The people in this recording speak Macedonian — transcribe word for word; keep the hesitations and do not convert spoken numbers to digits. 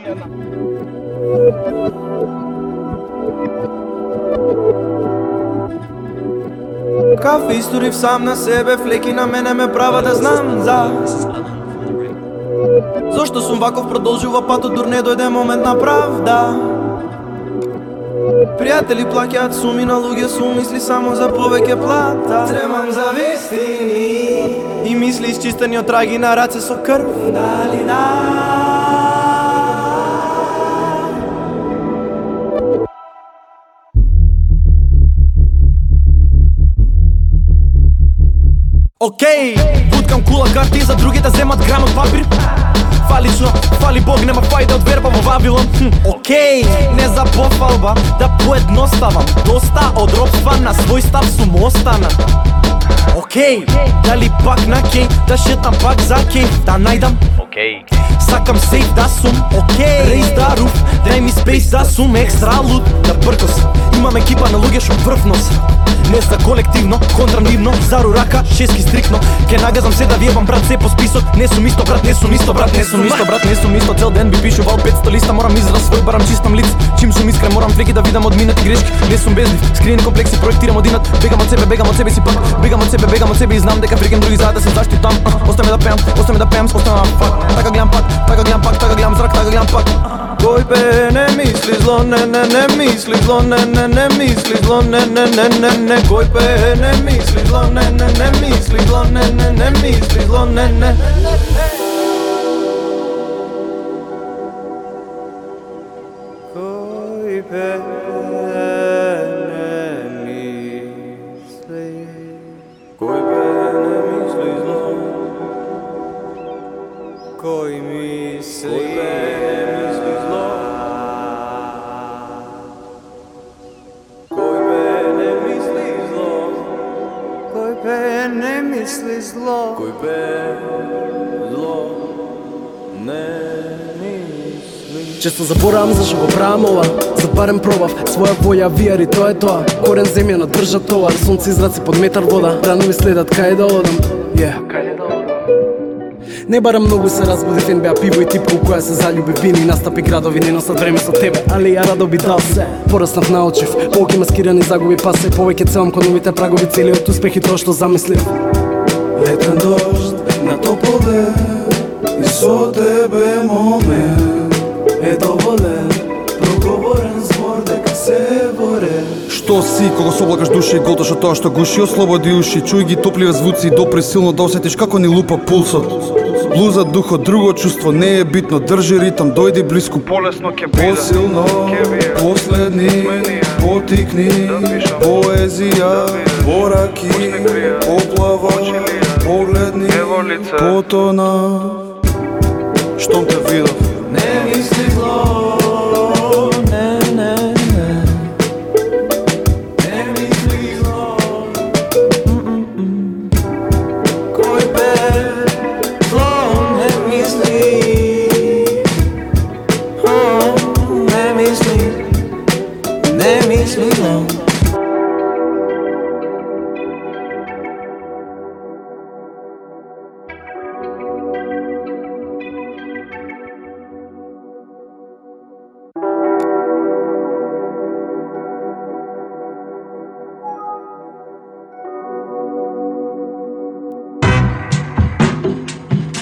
Кафе историв сам на себе, флеки на мене ме права да знам за зошто сум ваков продолжува патот дур не дојде момент на правда. Пријатели плаќаат суми на луѓе су мисли само за повеќе плата. Тремам за вистини и мисли исчистени од траги на раце со крв. Дали да Океј, буткам кула карти за другите земат грам од папир. Фалично, фали Бог, нема фајда од верба во Вавилон. Хм, Океј, не за пофалба, да поедноставам. Доста од робства на свој став сум остана. Океј, дали пак на кеј, да шетам пак за кеј, да најдам. Океј, сакам сейф да сум, океј, рейс да руф, дај ми спейс да сум екстра луд. Да бркос, имам екипа на луѓе шо врвнос. Не за колективно, контранивно, зару рака, шески стрикно. Ке нагазам се да вјебам брат се по список. Не сум исто брат, не сум исто брат, не сум исто брат, не сум исто. Цел ден би пишувал петсто листа, морам израз свој барам чистам лиц. Чим сум искрен, морам флеки да видам од минати грешки. Не сум безлив, скриени комплекси, проектирам од инат. Бегам од себе, бегам од себе си пак. Бегам од себе, бегам од себе и знам дека фрикем други за да се заштитам. Оставаме да пеам, оставаме да пеам, оставаме фак. Така гледам пак, така гледам пак, така гледам зрак, така гледам пак. Кој пее не мисли зло, не, не, не мисли зло, не, не, не мисли зло, не, не, не, не, не. Кој пее не мисли зло, не, не, не мисли зло, не, не, не мисли зло, не, не. Кој пее не мисли, кој пее не мисли зло, кој мисли не мисли зло, кој пее зло, не мисли. Често заборавам зашто го правам ова, за барем пробав своја воја вијари, тоа е тоа. Корен земја на држа товар, сонце израци под метар вода. Рано ми следат кај да одам, yeah. Кај да одам. Не барам многу се разбудив, ен беа пиво и типка у која се залюби вини. Настапи градови, не носат време со тебе, али ја радо би дал се. Пораснав научив, полки маскирани загуби, па се повеќе целам кон новите прагови, целиот успех и тоа што замислив. Летен дожд на топол ден и со тебе момент е доволен, проговорен збор дека се воре. Што си кога соблакаш душа и голташ од тоа што гуши, ослободи уши, чуј ги топливе звуци и допри силно да осетиш како ни лупа пулсот. Блуза духот, друго чувство не е битно, држи ритам, дојди блиску, полесно ке биде, посилно, последни, потикни, поезија, пораки, поплава, погледни, потона. Штом те видов, не мисли зло, не, не, не, не мисли зло. Кој пее зло, не мисли